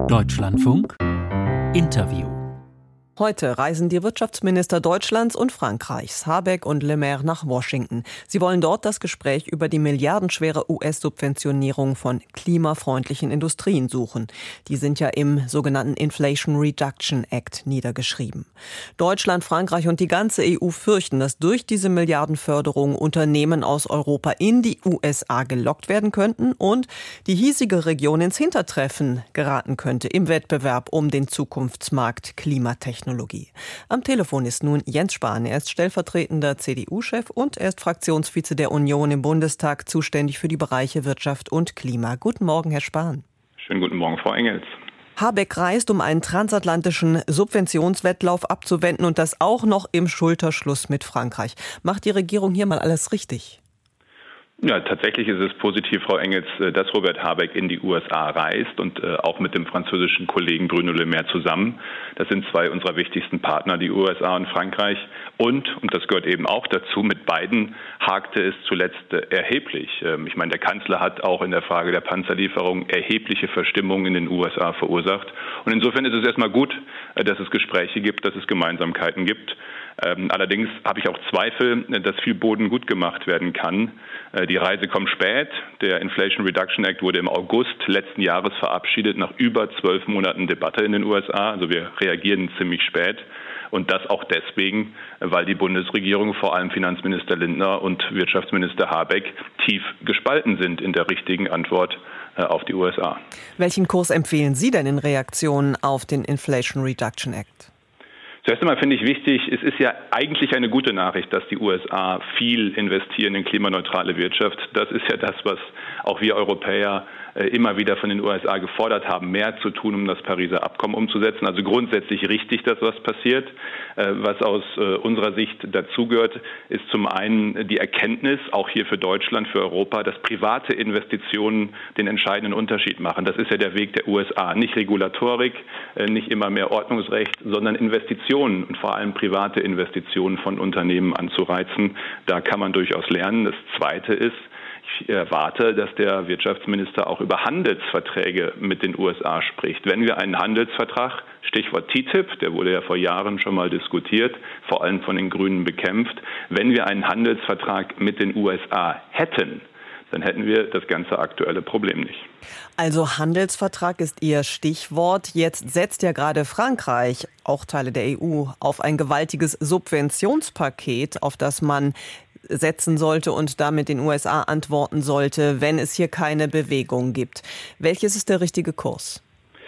Deutschlandfunk Interview. Heute reisen die Wirtschaftsminister Deutschlands und Frankreichs, Habeck und Le Maire, nach Washington. Sie wollen dort das Gespräch über die milliardenschwere US-Subventionierung von klimafreundlichen Industrien suchen. Die sind ja im sogenannten Inflation Reduction Act niedergeschrieben. Deutschland, Frankreich und die ganze EU fürchten, dass durch diese Milliardenförderung Unternehmen aus Europa in die USA gelockt werden könnten und die hiesige Region ins Hintertreffen geraten könnte im Wettbewerb um den Zukunftsmarkt Klimatechnologie. Am Telefon ist nun Jens Spahn. Er ist stellvertretender CDU-Chef und er ist Fraktionsvize der Union im Bundestag, zuständig für die Bereiche Wirtschaft und Klima. Guten Morgen, Herr Spahn. Schönen guten Morgen, Frau Engels. Habeck reist, um einen transatlantischen Subventionswettlauf abzuwenden und das auch noch im Schulterschluss mit Frankreich. Macht die Regierung hier mal alles richtig? Ja, tatsächlich ist es positiv, Frau Engels, dass Robert Habeck in die USA reist und auch mit dem französischen Kollegen Bruno Le Maire zusammen. Das sind zwei unserer wichtigsten Partner, die USA und Frankreich. Und das gehört eben auch dazu, mit beiden hakte es zuletzt erheblich. Ich meine, der Kanzler hat auch in der Frage der Panzerlieferung erhebliche Verstimmungen in den USA verursacht. Und insofern ist es erstmal gut, dass es Gespräche gibt, dass es Gemeinsamkeiten gibt. Allerdings habe ich auch Zweifel, dass viel Boden gut gemacht werden kann. Die Reise kommt spät. Der Inflation Reduction Act wurde im August letzten Jahres verabschiedet, nach über 12 Monaten Debatte in den USA. Also wir reagieren ziemlich spät. Und das auch deswegen, weil die Bundesregierung, vor allem Finanzminister Lindner und Wirtschaftsminister Habeck, tief gespalten sind in der richtigen Antwort auf die USA. Welchen Kurs empfehlen Sie denn in Reaktion auf den Inflation Reduction Act? Zuerst einmal finde ich wichtig, es ist ja eigentlich eine gute Nachricht, dass die USA viel investieren in klimaneutrale Wirtschaft. Das ist ja das, was auch wir Europäer immer wieder von den USA gefordert haben, mehr zu tun, um das Pariser Abkommen umzusetzen. Also grundsätzlich richtig, dass was passiert. Was aus unserer Sicht dazugehört, ist zum einen die Erkenntnis, auch hier für Deutschland, für Europa, dass private Investitionen den entscheidenden Unterschied machen. Das ist ja der Weg der USA. Nicht Regulatorik, nicht immer mehr Ordnungsrecht, sondern Investitionen und vor allem private Investitionen von Unternehmen anzureizen. Da kann man durchaus lernen. Das Zweite ist, ich erwarte, dass der Wirtschaftsminister auch über Handelsverträge mit den USA spricht. Wenn wir einen Handelsvertrag, Stichwort TTIP, der wurde ja vor Jahren schon mal diskutiert, vor allem von den Grünen bekämpft, wenn wir einen Handelsvertrag mit den USA hätten, dann hätten wir das ganze aktuelle Problem nicht. Also Handelsvertrag ist Ihr Stichwort. Jetzt setzt ja gerade Frankreich, auch Teile der EU, auf ein gewaltiges Subventionspaket, auf das man setzen sollte und damit den USA antworten sollte, wenn es hier keine Bewegung gibt. Welches ist der richtige Kurs?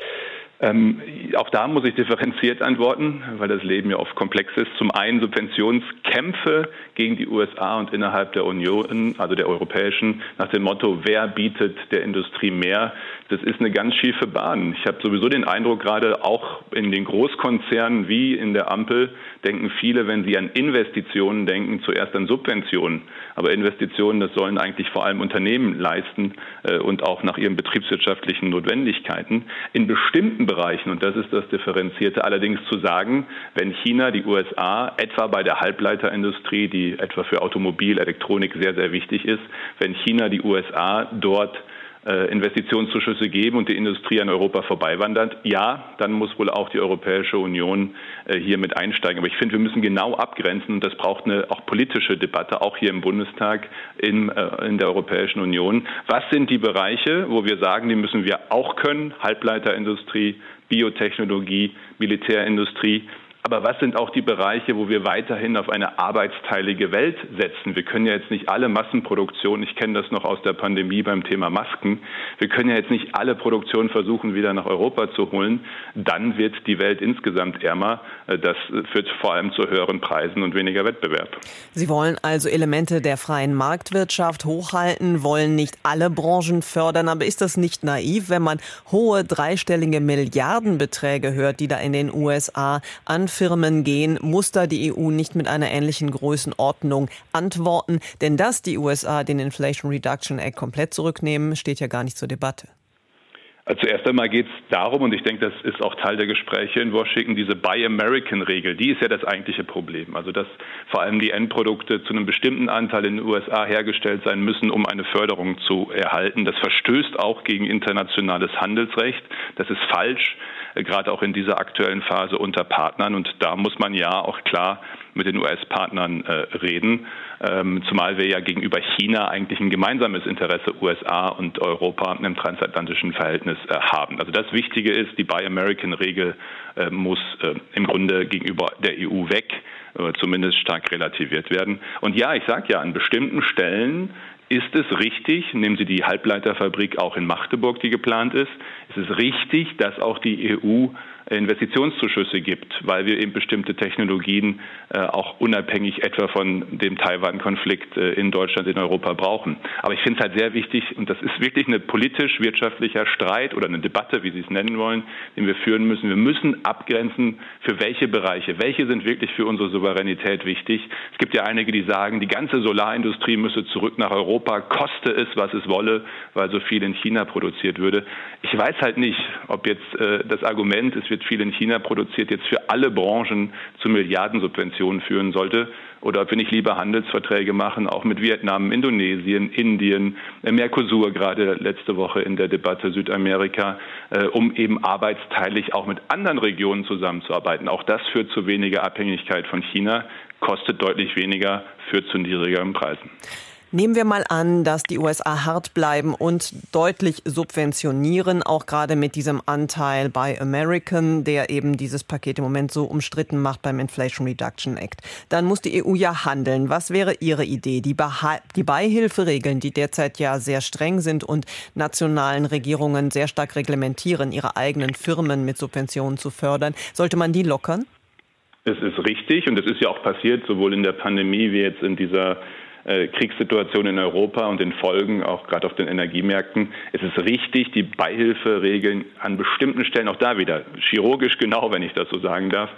Auch da muss ich differenziert antworten, weil das Leben ja oft komplex ist. Zum einen Subventionskämpfe gegen die USA und innerhalb der Union, also der europäischen, nach dem Motto, wer bietet der Industrie mehr? Das ist eine ganz schiefe Bahn. Ich habe sowieso den Eindruck, gerade auch in den Großkonzernen wie in der Ampel, denken viele, wenn sie an Investitionen denken, zuerst an Subventionen. Aber Investitionen, das sollen eigentlich vor allem Unternehmen leisten und auch nach ihren betriebswirtschaftlichen Notwendigkeiten. In bestimmten Bereichen, und das ist das Differenzierte, allerdings zu sagen, wenn China die USA, etwa bei der Halbleiterindustrie, die etwa für Automobil, Elektronik sehr, sehr wichtig ist, wenn China die USA dort Investitionszuschüsse geben und die Industrie an Europa vorbeiwandert, ja, dann muss wohl auch die Europäische Union hier mit einsteigen. Aber ich finde, wir müssen genau abgrenzen und das braucht eine auch politische Debatte, auch hier im Bundestag, in der Europäischen Union. Was sind die Bereiche, wo wir sagen, die müssen wir auch können? Halbleiterindustrie, Biotechnologie, Militärindustrie. Aber was sind auch die Bereiche, wo wir weiterhin auf eine arbeitsteilige Welt setzen? Wir können ja jetzt nicht alle Massenproduktion, ich kenne das noch aus der Pandemie beim Thema Masken, wir können ja jetzt nicht alle Produktion versuchen, wieder nach Europa zu holen. Dann wird die Welt insgesamt ärmer. Das führt vor allem zu höheren Preisen und weniger Wettbewerb. Sie wollen also Elemente der freien Marktwirtschaft hochhalten, wollen nicht alle Branchen fördern. Aber ist das nicht naiv, wenn man hohe dreistellige Milliardenbeträge hört, die da in den USA an Firmen gehen, muss da die EU nicht mit einer ähnlichen Größenordnung antworten? Denn dass die USA den Inflation Reduction Act komplett zurücknehmen, steht ja gar nicht zur Debatte. Also zuerst einmal geht es darum, und ich denke, das ist auch Teil der Gespräche in Washington, diese Buy American-Regel, die ist ja das eigentliche Problem. Also dass vor allem die Endprodukte zu einem bestimmten Anteil in den USA hergestellt sein müssen, um eine Förderung zu erhalten. Das verstößt auch gegen internationales Handelsrecht. Das ist falsch, gerade auch in dieser aktuellen Phase unter Partnern. Und da muss man ja auch klar mit den US-Partnern reden, zumal wir ja gegenüber China eigentlich ein gemeinsames Interesse USA und Europa im transatlantischen Verhältnis haben. Also das Wichtige ist, die Buy American-Regel muss im Grunde gegenüber der EU weg, zumindest stark relativiert werden. Und ja, ich sage ja, an bestimmten Stellen ist es richtig, nehmen Sie die Halbleiterfabrik auch in Magdeburg, die geplant ist, es ist richtig, dass auch die EU Investitionszuschüsse gibt, weil wir eben bestimmte Technologien auch unabhängig etwa von dem Taiwan-Konflikt in Deutschland, in Europa brauchen. Aber ich finde es halt sehr wichtig, und das ist wirklich ein politisch-wirtschaftlicher Streit oder eine Debatte, wie Sie es nennen wollen, den wir führen müssen. Wir müssen abgrenzen, für welche Bereiche, welche sind wirklich für unsere Souveränität wichtig. Es gibt ja einige, die sagen, die ganze Solarindustrie müsse zurück nach Europa, koste es, was es wolle, weil so viel in China produziert würde. Ich weiß halt nicht, ob jetzt das Argument, es wird viel in China produziert, jetzt für alle Branchen zu Milliardensubventionen führen sollte, oder ob wir nicht lieber Handelsverträge machen, auch mit Vietnam, Indonesien, Indien, Mercosur, gerade letzte Woche in der Debatte Südamerika, um eben arbeitsteilig auch mit anderen Regionen zusammenzuarbeiten. Auch das führt zu weniger Abhängigkeit von China, kostet deutlich weniger, führt zu niedrigeren Preisen. Nehmen wir mal an, dass die USA hart bleiben und deutlich subventionieren, auch gerade mit diesem Anteil Buy American, der eben dieses Paket im Moment so umstritten macht beim Inflation Reduction Act. Dann muss die EU ja handeln. Was wäre Ihre Idee? Die Beihilferegeln, die derzeit ja sehr streng sind und nationalen Regierungen sehr stark reglementieren, ihre eigenen Firmen mit Subventionen zu fördern, sollte man die lockern? Es ist richtig, und das ist ja auch passiert, sowohl in der Pandemie wie jetzt in dieser Kriegssituation in Europa und den Folgen, auch gerade auf den Energiemärkten. Es ist richtig, die Beihilferegeln an bestimmten Stellen, auch da wieder chirurgisch genau, wenn ich das so sagen darf,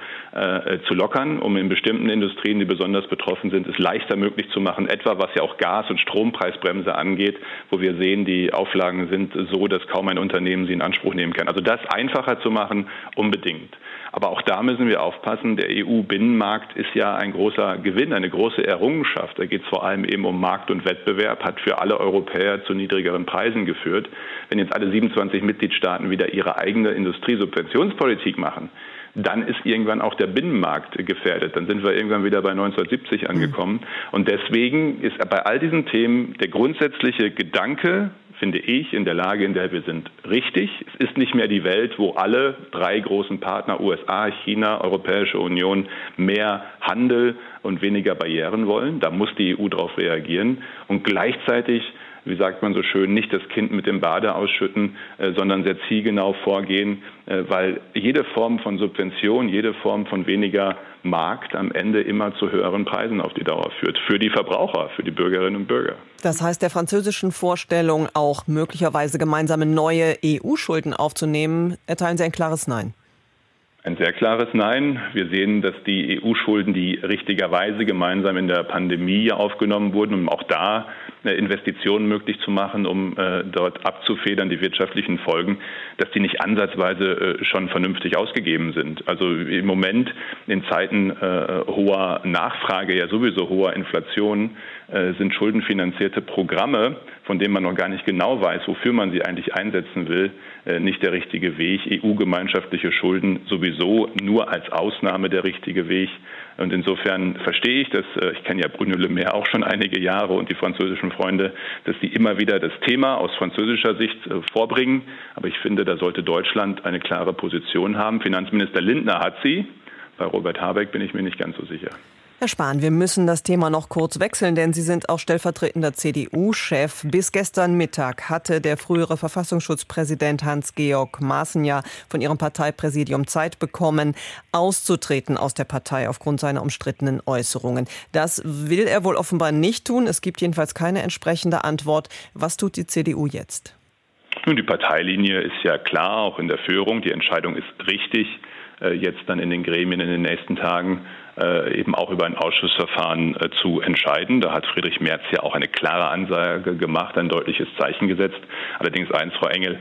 zu lockern, um in bestimmten Industrien, die besonders betroffen sind, es leichter möglich zu machen, etwa was ja auch Gas- und Strompreisbremse angeht, wo wir sehen, die Auflagen sind so, dass kaum ein Unternehmen sie in Anspruch nehmen kann. Also das einfacher zu machen, unbedingt. Aber auch da müssen wir aufpassen, der EU-Binnenmarkt ist ja ein großer Gewinn, eine große Errungenschaft. Da geht es vor allem eben um Markt und Wettbewerb, hat für alle Europäer zu niedrigeren Preisen geführt. Wenn jetzt alle 27 Mitgliedstaaten wieder ihre eigene Industriesubventionspolitik machen, dann ist irgendwann auch der Binnenmarkt gefährdet. Dann sind wir irgendwann wieder bei 1970 angekommen. Und deswegen ist bei all diesen Themen der grundsätzliche Gedanke, finde ich, in der Lage, in der wir sind, richtig. Es ist nicht mehr die Welt, wo alle drei großen Partner, USA, China, Europäische Union, mehr Handel und weniger Barrieren wollen. Da muss die EU darauf reagieren. Und gleichzeitig, wie sagt man so schön, nicht das Kind mit dem Bade ausschütten, sondern sehr zielgenau vorgehen, weil jede Form von Subvention, jede Form von weniger Markt am Ende immer zu höheren Preisen auf die Dauer führt. Für die Verbraucher, für die Bürgerinnen und Bürger. Das heißt, der französischen Vorstellung, auch möglicherweise gemeinsame neue EU-Schulden aufzunehmen, erteilen Sie ein klares Nein? Ein sehr klares Nein. Wir sehen, dass die EU-Schulden, die richtigerweise gemeinsam in der Pandemie aufgenommen wurden, um auch da Investitionen möglich zu machen, um dort abzufedern, die wirtschaftlichen Folgen, dass die nicht ansatzweise schon vernünftig ausgegeben sind. Also im Moment in Zeiten hoher Nachfrage, ja sowieso hoher Inflation, sind schuldenfinanzierte Programme, von denen man noch gar nicht genau weiß, wofür man sie eigentlich einsetzen will, nicht der richtige Weg. EU-gemeinschaftliche Schulden sowieso nur als Ausnahme der richtige Weg. Und insofern verstehe ich, dass ich kenne ja Bruno Le Maire auch schon einige Jahre und die französischen Freunde, dass sie immer wieder das Thema aus französischer Sicht vorbringen. Aber ich finde, da sollte Deutschland eine klare Position haben. Finanzminister Lindner hat sie. Bei Robert Habeck bin ich mir nicht ganz so sicher. Herr Spahn, wir müssen das Thema noch kurz wechseln, denn Sie sind auch stellvertretender CDU-Chef. Bis gestern Mittag hatte der frühere Verfassungsschutzpräsident Hans-Georg Maaßen ja von Ihrem Parteipräsidium Zeit bekommen, auszutreten aus der Partei aufgrund seiner umstrittenen Äußerungen. Das will er wohl offenbar nicht tun. Es gibt jedenfalls keine entsprechende Antwort. Was tut die CDU jetzt? Nun, die Parteilinie ist ja klar, auch in der Führung. Die Entscheidung ist richtig, jetzt dann in den Gremien in den nächsten Tagen eben auch über ein Ausschussverfahren zu entscheiden. Da hat Friedrich Merz ja auch eine klare Ansage gemacht, ein deutliches Zeichen gesetzt. Allerdings eins, Frau Engel,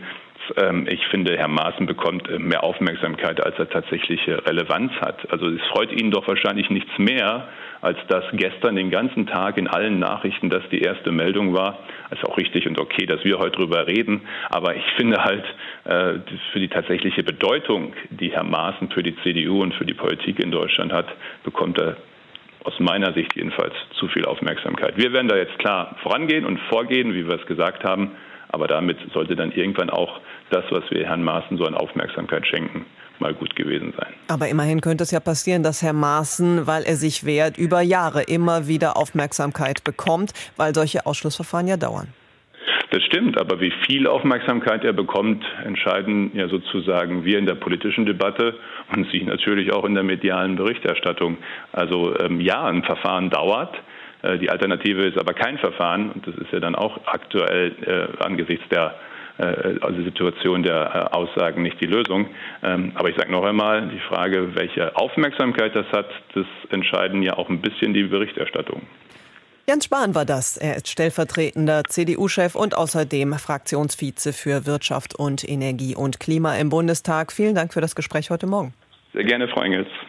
ich finde, Herr Maaßen bekommt mehr Aufmerksamkeit, als er tatsächliche Relevanz hat. Also es freut ihn doch wahrscheinlich nichts mehr, als dass gestern den ganzen Tag in allen Nachrichten das die erste Meldung war. Das ist auch richtig und okay, dass wir heute drüber reden. Aber ich finde halt, für die tatsächliche Bedeutung, die Herr Maaßen für die CDU und für die Politik in Deutschland hat, bekommt er aus meiner Sicht jedenfalls zu viel Aufmerksamkeit. Wir werden da jetzt klar vorangehen und vorgehen, wie wir es gesagt haben. Aber damit sollte dann irgendwann auch das, was wir Herrn Maaßen so an Aufmerksamkeit schenken, mal gut gewesen sein. Aber immerhin könnte es ja passieren, dass Herr Maaßen, weil er sich wehrt, über Jahre immer wieder Aufmerksamkeit bekommt, weil solche Ausschlussverfahren ja dauern. Das stimmt, aber wie viel Aufmerksamkeit er bekommt, entscheiden ja sozusagen wir in der politischen Debatte und Sie natürlich auch in der medialen Berichterstattung. Also ja, ein Verfahren dauert. Die Alternative ist aber kein Verfahren und das ist ja dann auch aktuell angesichts der Situation der Aussagen nicht die Lösung. Aber ich sage noch einmal, die Frage, welche Aufmerksamkeit das hat, das entscheiden ja auch ein bisschen die Berichterstattung. Jens Spahn war das. Er ist stellvertretender CDU-Chef und außerdem Fraktionsvize für Wirtschaft und Energie und Klima im Bundestag. Vielen Dank für das Gespräch heute Morgen. Sehr gerne, Frau Engels.